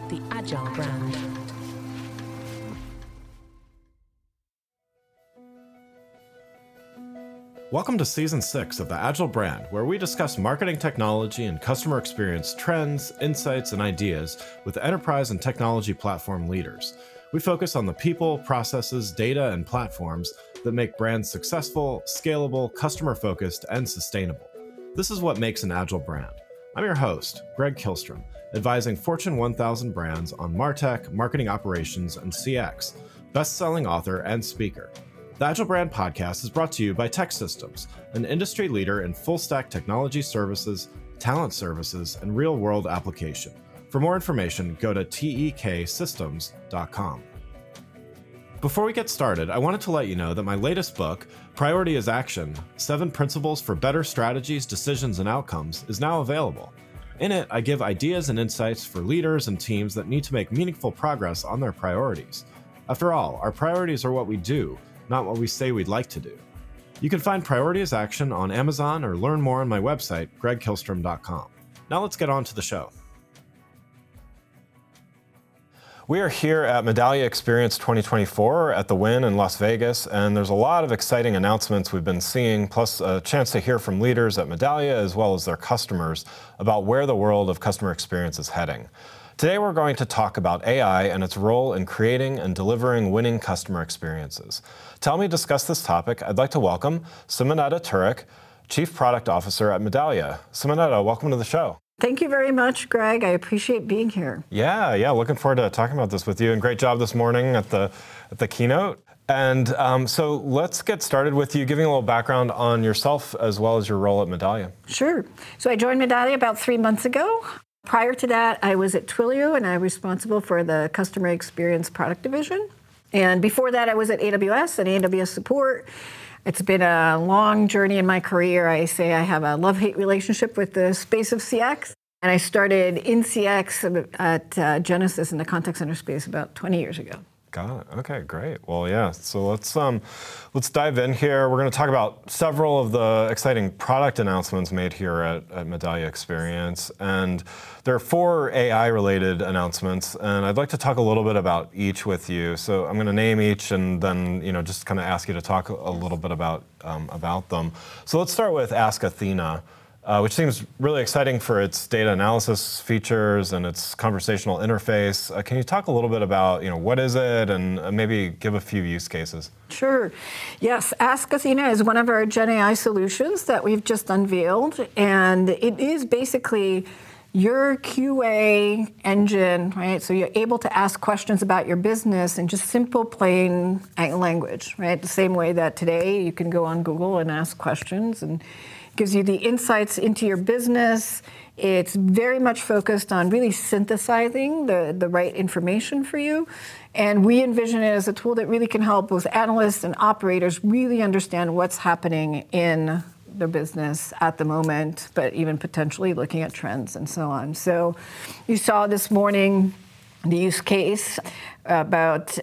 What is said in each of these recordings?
the Agile brand. Welcome to Season 6 of the Agile brand, where we discuss marketing technology and customer experience trends, insights, and ideas with enterprise and technology platform leaders. We focus on the people, processes, data, and platforms that make brands successful, scalable, customer-focused, and sustainable. This is what makes an Agile brand. I'm your host, Greg Kihlstrom, advising Fortune 1000 brands on MarTech, marketing operations, and CX, best-selling author and speaker. The Agile Brand Podcast is brought to you by TEKsystems, an industry leader in full-stack technology services, talent services, and real-world application. For more information, go to teksystems.com. Before we get started, I wanted to let you know that my latest book, Priority is Action: 7 Principles for Better Strategies, Decisions, and Outcomes, is now available. In it, I give ideas and insights for leaders and teams that need to make meaningful progress on their priorities. After all, our priorities are what we do, not what we say we'd like to do. You can find Priority is Action on Amazon or learn more on my website, gregkihlstrom.com. Now let's get on to the show. We are here at Medallia Experience 2024 at the Wynn in Las Vegas, and there's a lot of exciting announcements we've been seeing, plus a chance to hear from leaders at Medallia as well as their customers about where the world of customer experience is heading. Today we're going to talk about AI and its role in creating and delivering winning customer experiences. To help me discuss this topic, I'd like to welcome Simonetta Turek, Chief Product Officer at Medallia. Simonetta, welcome to the show. Thank you very much, Greg. I appreciate being here. Yeah, looking forward to talking about this with you, and great job this morning at the keynote. And so let's get started with you giving a little background on yourself as well as your role at Medallia. Sure. So I joined Medallia about 3 months ago. Prior to that, I was at Twilio, and I was responsible for the customer experience product division. And before that, I was at AWS and AWS support. It's been a long journey in my career. I say I have a love-hate relationship with the space of CX. And I started in CX at Genesys in the contact center space about 20 years ago. Got it. Okay, great. Well, yeah. So let's dive in here. We're going to talk about several of the exciting product announcements made here at Medallia Experience, and there are 4 AI-related announcements, and I'd like to talk a little bit about each with you. So I'm going to name each, and then just kind of ask you to talk a little bit about them. So let's start with Ask Athena. Which seems really exciting for its data analysis features and its conversational interface. Can you talk a little bit about, what is it, and maybe give a few use cases? Sure. Yes, Ask Athena is one of our Gen AI solutions that we've just unveiled, and it is basically your QA engine, right? So you're able to ask questions about your business in just simple, plain language, right? The same way that today you can go on Google and ask questions, and gives you the insights into your business. It's very much focused on really synthesizing the right information for you. And we envision it as a tool that really can help both analysts and operators really understand what's happening in their business at the moment, but even potentially looking at trends and so on. So you saw this morning the use case about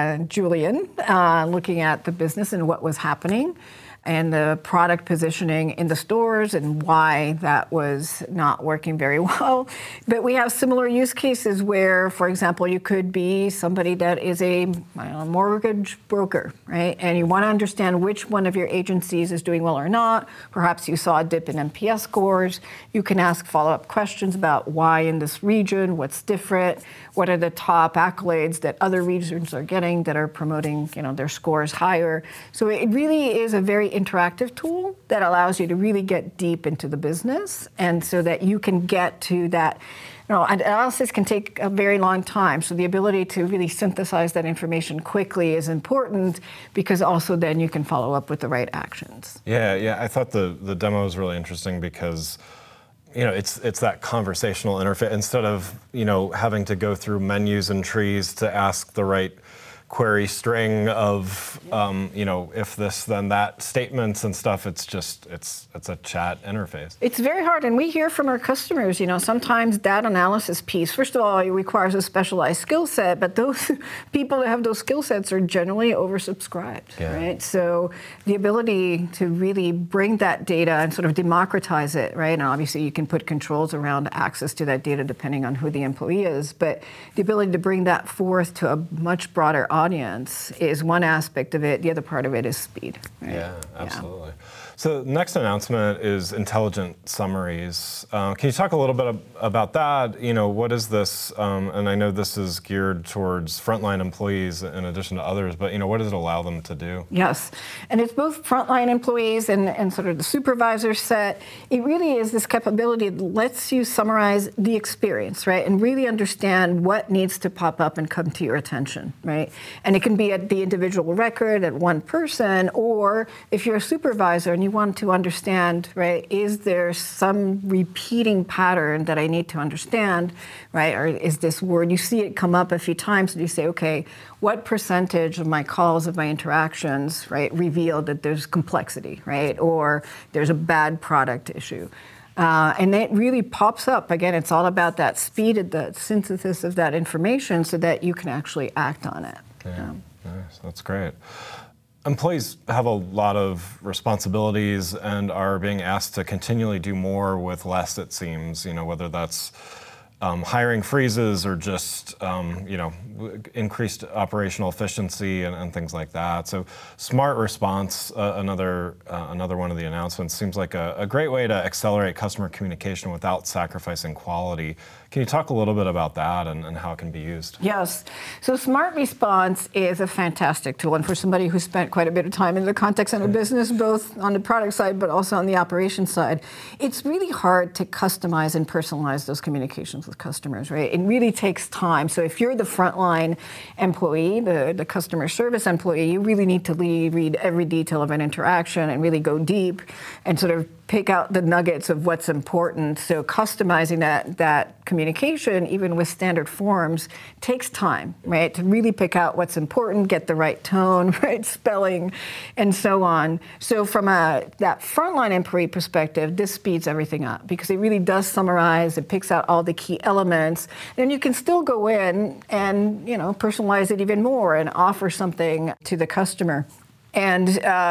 Julian looking at the business and what was happening, and the product positioning in the stores and why that was not working very well. But we have similar use cases where, for example, you could be somebody that is a mortgage broker, right? And you want to understand which one of your agencies is doing well or not. Perhaps you saw a dip in NPS scores. You can ask follow-up questions about why in this region, what's different, what are the top accolades that other regions are getting that are promoting their scores higher. So it really is a very interactive tool that allows you to really get deep into the business, and so that you can get to that. Analysis can take a very long time, so the ability to really synthesize that information quickly is important, because also then you can follow up with the right actions. Yeah. I thought the demo was really interesting because it's that conversational interface instead of having to go through menus and trees to ask the right query string of, if this, then that statements and stuff. It's just, it's a chat interface. It's very hard, and we hear from our customers, sometimes data analysis piece, first of all, it requires a specialized skill set, but those people that have those skill sets are generally oversubscribed, right? So the ability to really bring that data and sort of democratize it, right? And obviously you can put controls around access to that data depending on who the employee is, but the ability to bring that forth to a much broader audience is one aspect of it. The other part of it is speed. Right? Yeah, absolutely. Yeah. So the next announcement is intelligent summaries. Can you talk a little bit about that? What is this? And I know this is geared towards frontline employees in addition to others, but what does it allow them to do? Yes, and it's both frontline employees and sort of the supervisor set. It really is this capability that lets you summarize the experience, right? And really understand what needs to pop up and come to your attention, right? And it can be at the individual record, at one person, or if you're a supervisor and you want to understand, right, is there some repeating pattern that I need to understand, right? Or is this word, you see it come up a few times and you say, okay, what percentage of my calls, of my interactions, right, reveal that there's complexity, right? Or there's a bad product issue. And it really pops up. Again, it's all about that speed of the synthesis of that information so that you can actually act on it. Yeah, nice. That's great. Employees have a lot of responsibilities and are being asked to continually do more with less, it seems, whether that's hiring freezes or just, increased operational efficiency and things like that. So Smart Response, another one of the announcements, seems like a great way to accelerate customer communication without sacrificing quality. Can you talk a little bit about that and how it can be used? Yes. So Smart Response is a fantastic tool. And for somebody who spent quite a bit of time in the contact center business, both on the product side, but also on the operations side, it's really hard to customize and personalize those communications with customers, right? It really takes time. So if you're the frontline employee, the customer service employee, you really need to read every detail of an interaction and really go deep and sort of pick out the nuggets of what's important. So customizing that communication, even with standard forms, takes time, right? To really pick out what's important, get the right tone, right, spelling, and so on. So from that frontline employee perspective, this speeds everything up because it really does summarize, it picks out all the key elements. Then you can still go in and, personalize it even more and offer something to the customer. And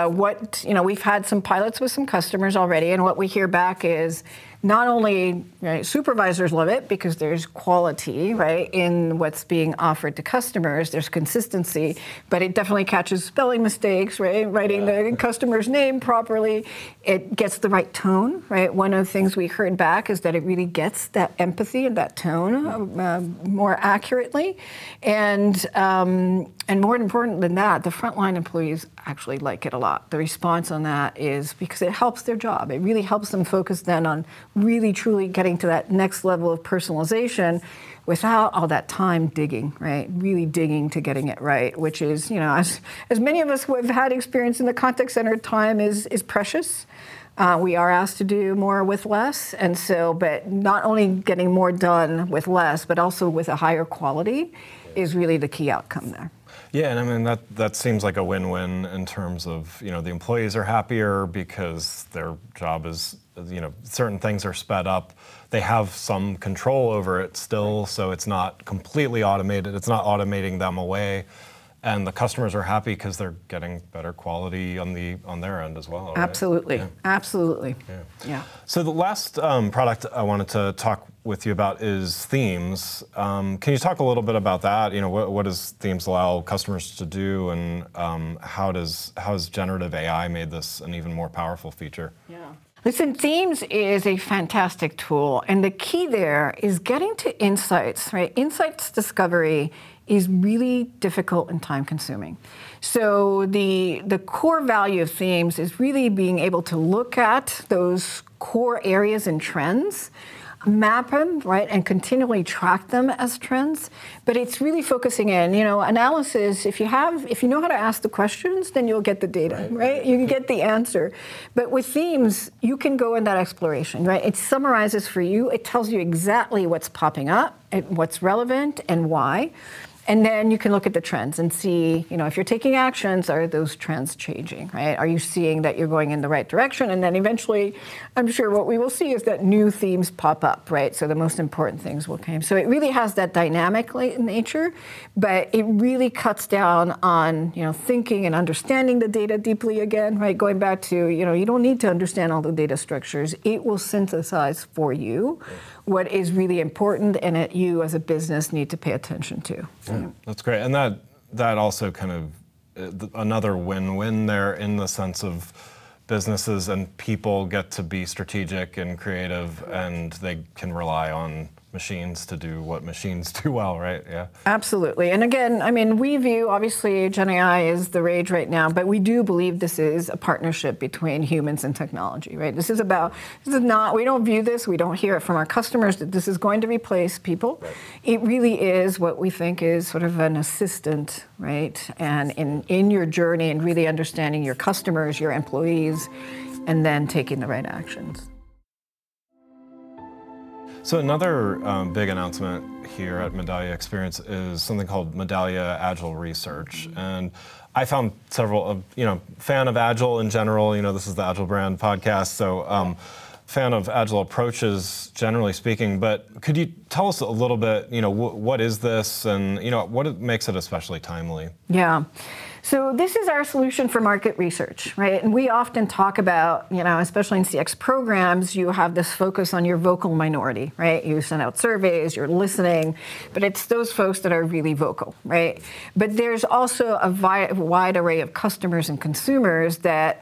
we've had some pilots with some customers already, and what we hear back is not only supervisors love it because there's quality, right, in what's being offered to customers, there's consistency, but it definitely catches spelling mistakes, right, writing the customer's name properly. It gets the right tone, right? One of the things we heard back is that it really gets that empathy and that tone more accurately. And more important than that, the frontline employees actually like it a lot. The response on that is because it helps their job. It really helps them focus then on really truly getting to that next level of personalization without all that time digging, right? Really digging to getting it right, which is, as many of us who have had experience in the contact center, time is precious. We are asked to do more with less, and so, but not only getting more done with less, but also with a higher quality is really the key outcome there. Yeah, and I mean, that seems like a win-win in terms of, the employees are happier because their job is, certain things are sped up. They have some control over it still, so it's not completely automated. It's not automating them away. And the customers are happy because they're getting better quality on their end as well. Right? Absolutely, yeah. Absolutely. Yeah. So the last product I wanted to talk with you about is Themes. Can you talk a little bit about that? What does Themes allow customers to do, and how has generative AI made this an even more powerful feature? Yeah. Listen, Themes is a fantastic tool, and the key there is getting to insights, right? Insights discovery is really difficult and time-consuming. So the core value of Themes is really being able to look at those core areas and trends, map them, right, and continually track them as trends. But it's really focusing in, analysis. If you know how to ask the questions, then you'll get the data, right? You can get the answer. But with Themes, you can go in that exploration, right? It summarizes for you. It tells you exactly what's popping up, what's relevant, and why. And then you can look at the trends and see, if you're taking actions, are those trends changing, right? Are you seeing that you're going in the right direction? And then eventually, I'm sure what we will see is that new themes pop up, right? So the most important things will come. So it really has that dynamic nature, but it really cuts down on, thinking and understanding the data deeply again, right? Going back to, you don't need to understand all the data structures. It will synthesize for you what is really important and that you as a business need to pay attention to. Yeah, that's great. And that also kind of another win-win there in the sense of businesses and people get to be strategic and creative and they can rely on machines to do what machines do well, right? Yeah. Absolutely. And again, we view, obviously, Gen AI is the rage right now, but we do believe this is a partnership between humans and technology, right? We don't view this, we don't hear it from our customers that this is going to replace people. Right. It really is what we think is sort of an assistant, right? And in your journey and really understanding your customers, your employees, and then taking the right actions. So another big announcement here at Medallia Experience is something called Medallia Agile Research. And I found several, fan of Agile in general, this is the Agile Brand podcast, so fan of Agile approaches, generally speaking. But could you tell us a little bit, what is this and, what makes it especially timely? Yeah. So this is our solution for market research, right? And we often talk about, especially in CX programs, you have this focus on your vocal minority, right? You send out surveys, you're listening, but it's those folks that are really vocal, right? But there's also a wide array of customers and consumers that,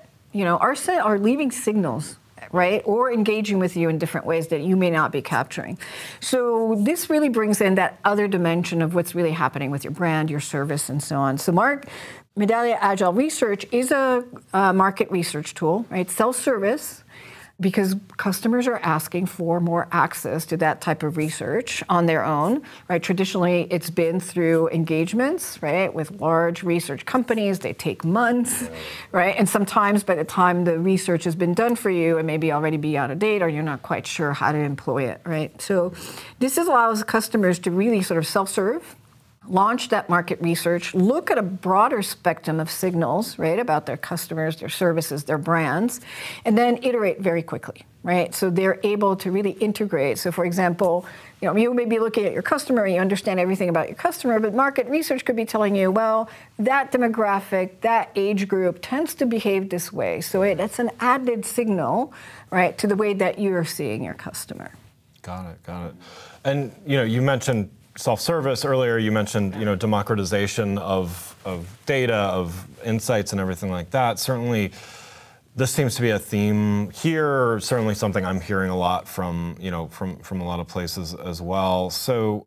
are leaving signals, right? Or engaging with you in different ways that you may not be capturing. So this really brings in that other dimension of what's really happening with your brand, your service, and so on. So Medallia Agile Research is a market research tool, right? Self-service, because customers are asking for more access to that type of research on their own, right? Traditionally, it's been through engagements, right, with large research companies. They take months, right? And sometimes by the time the research has been done for you, it may be already be out of date or you're not quite sure how to employ it, right? So this allows customers to really sort of self-serve, launch that market research, look at a broader spectrum of signals, right, about their customers, their services, their brands, and then iterate very quickly, right? So they're able to really integrate. So for example, you may be looking at your customer, you understand everything about your customer, but market research could be telling you, well, that demographic, that age group tends to behave this way. So it's an added signal, right, to the way that you're seeing your customer. Got it. And, you mentioned self-service earlier, you mentioned, democratization of data, of insights and everything like that. Certainly, this seems to be a theme here, certainly something I'm hearing a lot from a lot of places as well. So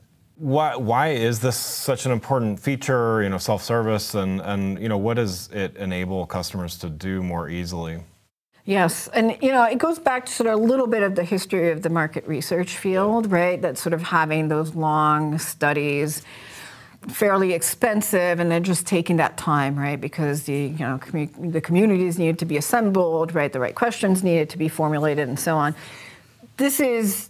why is this such an important feature, self-service, and what does it enable customers to do more easily? Yes, and it goes back to sort of a little bit of the history of the market research field, right? That sort of having those long studies, fairly expensive, and then just taking that time, right? Because the communities needed to be assembled, right? The right questions needed to be formulated, and so on. This is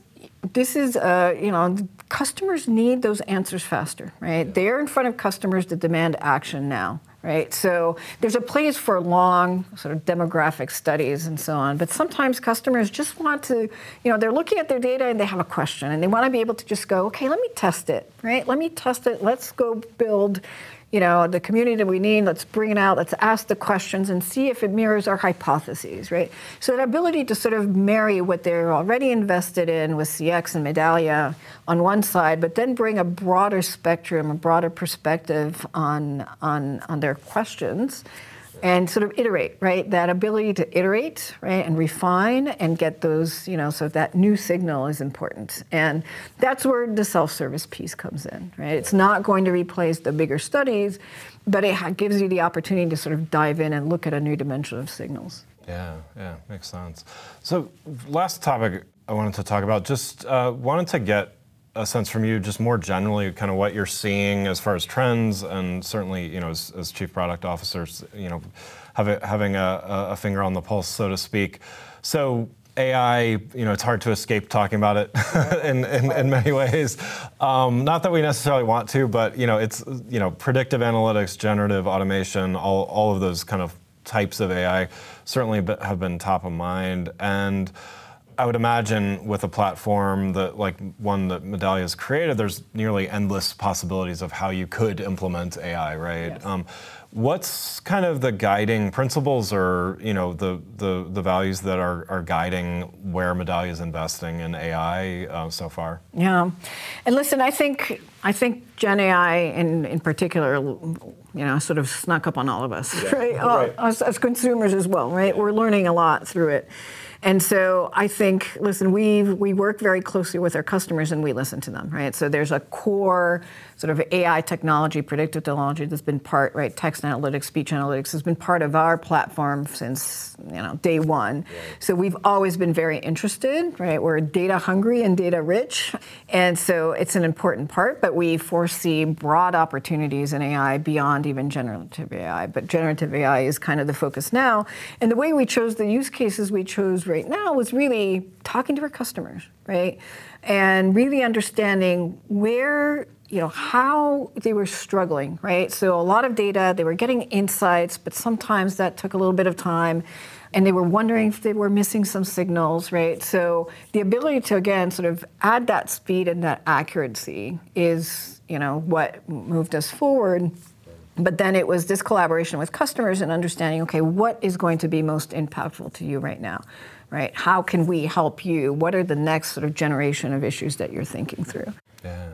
customers need those answers faster, right? They're in front of customers that demand action now. Right, so there's a place for long sort of demographic studies and so on, but sometimes customers just want to, they're looking at their data and they have a question and they want to be able to just go, okay, let me test it, right? Let me test it. Let's go build, the community that we need. Let's bring it out. Let's ask the questions and see if it mirrors our hypotheses, right? So the ability to sort of marry what they're already invested in with CX and Medallia on one side, but then bring a broader spectrum, a broader perspective on their questions and sort of iterate, right? That ability to iterate, right, and refine and get those, so that new signal is important. And that's where the self-service piece comes in, right? It's not going to replace the bigger studies, but it gives you the opportunity to sort of dive in and look at a new dimension of signals. Yeah, makes sense. So last topic I wanted to talk about, just wanted to get a sense from you, just more generally, kind of what you're seeing as far as trends, and certainly, as chief product officers, having a finger on the pulse, so to speak. So, AI, it's hard to escape talking about it in many ways. Not that we necessarily want to, but it's predictive analytics, generative automation, all of those kind of types of AI certainly have been top of mind. And I would imagine with a platform that like one that Medallia has created, there's nearly endless possibilities of how you could implement AI, right? Yes. What's kind of the guiding principles or the values that are guiding where Medallia is investing in AI so far? Yeah, and listen, I think Gen AI in particular, sort of snuck up on all of us, right? Right. Us as consumers as well, right? We're learning a lot through it. And so I think, listen, we work very closely with our customers and we listen to them, right? So there's a core sort of AI technology, predictive technology that's been part, right? Text analytics, speech analytics has been part of our platform since, day one. Right. So we've always been very interested, right? We're data hungry and data rich. And so it's an important part, but we foresee broad opportunities in AI beyond even generative AI. But generative AI is kind of the focus now. And the way we chose the use cases we chose right now was really talking to our customers, right? And really understanding where, how they were struggling, right? So a lot of data, they were getting insights, but sometimes that took a little bit of time. And they were wondering if they were missing some signals, right? So the ability to, again, sort of add that speed and that accuracy is, what moved us forward. But then it was this collaboration with customers and understanding, okay, what is going to be most impactful to you right now, right? How can we help you? What are the next sort of generation of issues that you're thinking through? Yeah.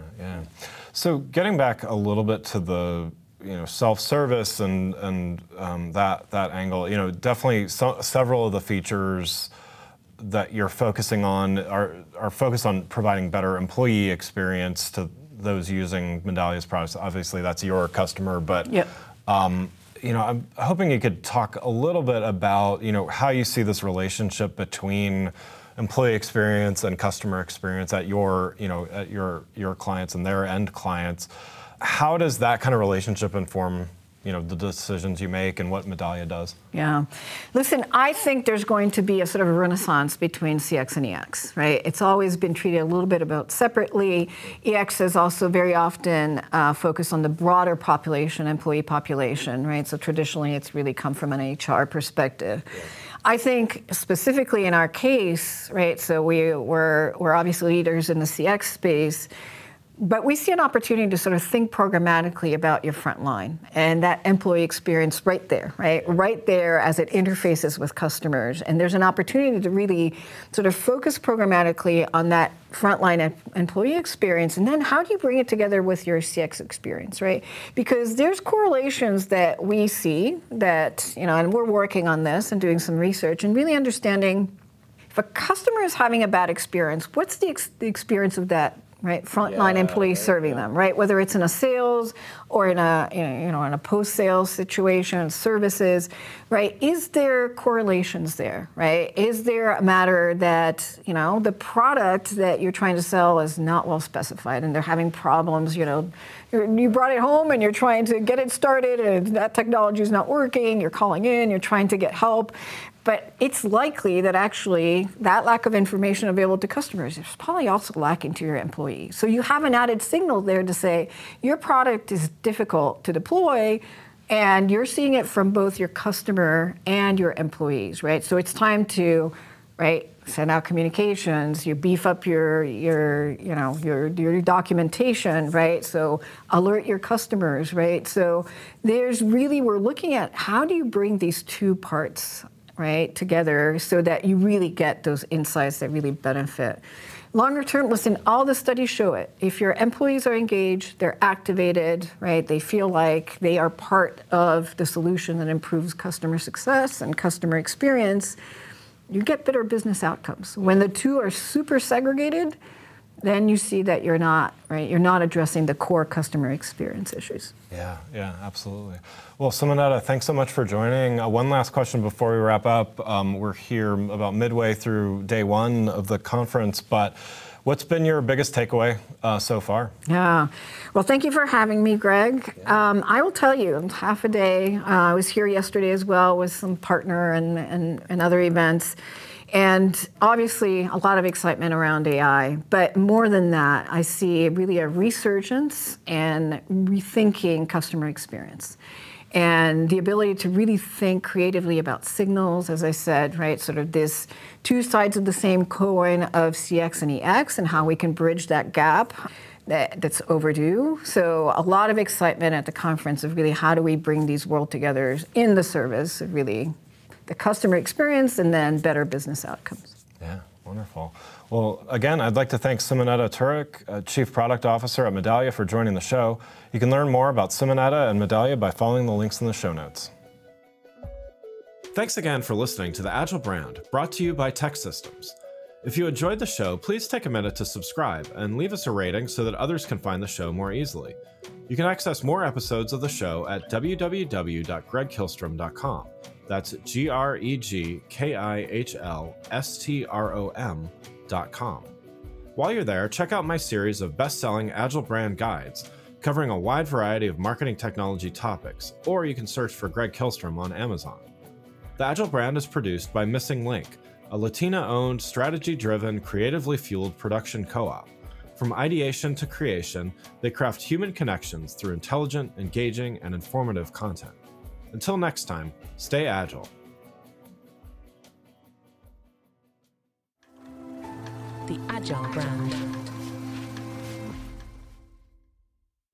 So getting back a little bit to the self-service and that angle, definitely several of the features that you're focusing on are focused on providing better employee experience to those using Medallia's products. Obviously, that's your customer, but yep. I'm hoping you could talk a little bit about how you see this relationship between employee experience and customer experience at your clients and their end clients. How does that kind of relationship inform the decisions you make and what Medallia does? Yeah. Listen, I think there's going to be a sort of a renaissance between CX and EX, right? It's always been treated a little bit about separately. EX is also very often focused on the broader population, employee population, right? So traditionally, it's really come from an HR perspective. Yeah. I think specifically in our case, right, so we're obviously leaders in the CX space, but we see an opportunity to sort of think programmatically about your front line and that employee experience right there, right? Right there as it interfaces with customers. And there's an opportunity to really sort of focus programmatically on that frontline employee experience. And then how do you bring it together with your CX experience, right? Because there's correlations that we see that, and we're working on this and doing some research and really understanding if a customer is having a bad experience, what's the experience of that, right, frontline employee serving them, right? Whether it's in a sales or in a post-sales situation, services, right? Is there correlations there, right? Is there a matter that the product that you're trying to sell is not well specified and they're having problems? You brought it home and you're trying to get it started and that technology is not working. You're calling in, you're trying to get help. But it's likely that actually that lack of information available to customers is probably also lacking to your employees. So you have an added signal there to say your product is difficult to deploy and you're seeing it from both your customer and your employees, right? So it's time to, right, send out communications, you beef up your documentation, right? So alert your customers, right? So we're looking at how do you bring these two parts, right, together so that you really get those insights that really benefit. Longer term, listen, all the studies show it. If your employees are engaged, they're activated, right, they feel like they are part of the solution that improves customer success and customer experience, you get better business outcomes. When the two are super segregated, then you see that you're not addressing the core customer experience issues. Yeah, absolutely. Well, Simonetta, thanks so much for joining. One last question before we wrap up. We're here about midway through day one of the conference, but what's been your biggest takeaway so far? Yeah, well, thank you for having me, Greg. I will tell you, half a day. I was here yesterday as well with some partner and other events. And obviously, a lot of excitement around AI. But more than that, I see really a resurgence and rethinking customer experience. And the ability to really think creatively about signals, as I said, right? Sort of this two sides of the same coin of CX and EX and how we can bridge that gap that's overdue. So a lot of excitement at the conference of really how do we bring these worlds together in the service of really the customer experience and then better business outcomes. Yeah, wonderful. Well, again, I'd like to thank Simonetta Turek, Chief Product Officer at Medallia, for joining the show. You can learn more about Simonetta and Medallia by following the links in the show notes. Thanks again for listening to the Agile Brand, brought to you by TEKsystems. If you enjoyed the show, please take a minute to subscribe and leave us a rating so that others can find the show more easily. You can access more episodes of the show at www.gregkihlstrom.com. That's GregKihlstrom.com. While you're there, check out my series of best-selling Agile Brand guides, covering a wide variety of marketing technology topics, or you can search for Greg Kihlstrom on Amazon. The Agile Brand is produced by Missing Link, a Latina-owned, strategy-driven, creatively fueled production co-op. From ideation to creation, they craft human connections through intelligent, engaging, and informative content. Until next time, stay agile. The Agile Brand.